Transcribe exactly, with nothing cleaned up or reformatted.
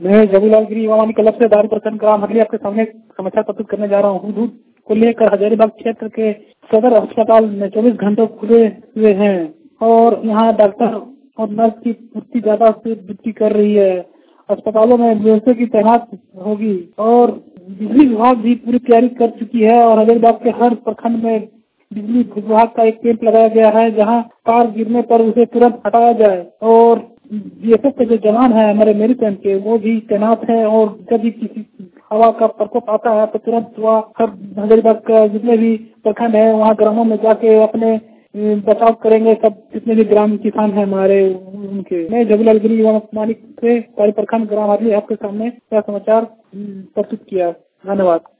मैं जबूलाल गिरी युवा क्लब से दारी प्रसन्न ग्राम हरली आपके सामने समाचार प्रस्तुत करने जा रहा हूँ। दूध को लेकर हजारीबाग क्षेत्र के सदर अस्पताल में चौबीस घंटों खुले हुए हैं और यहाँ डॉक्टर और नर्स की पूर्ति ज्यादा से वृद्धि कर रही है। अस्पतालों में व्यवस्था की तैनात होगी और बिजली विभाग भी पूरी तैयारी कर चुकी है और हजारीबाग के हर प्रखंड में बिजली विभाग का एक कैंप लगाया गया है जहां तार गिरने पर उसे तुरंत हटाया जाए और बीएसएफ के जो जवान है हमारे मेरी कैंप के वो भी तैनात है और जब भी किसी हवा का प्रकोप आता है तो तुरंत वह हर हजारीबाग का जितने भी प्रखंड है वहाँ ग्रामों में जाके अपने बचाव करेंगे। सब जितने भी ग्राम किसान है हमारे उनके। मैं जबूलाल गिरी युवा मालिक से प्रखंड ग्राम हरली आपके सामने क्या समाचार प्रस्तुत किया। धन्यवाद।